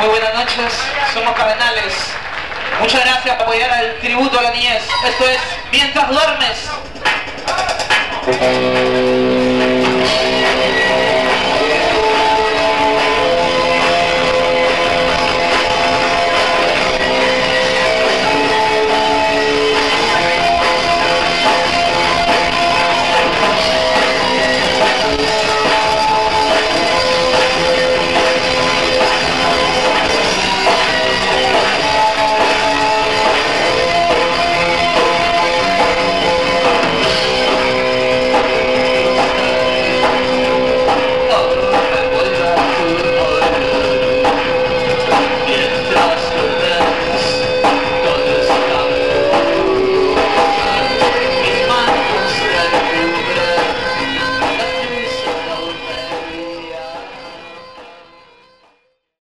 Muy buenas noches, somos Cardenales. Muchas gracias por apoyar al tributo a la niñez. Esto es Mientras Duermes.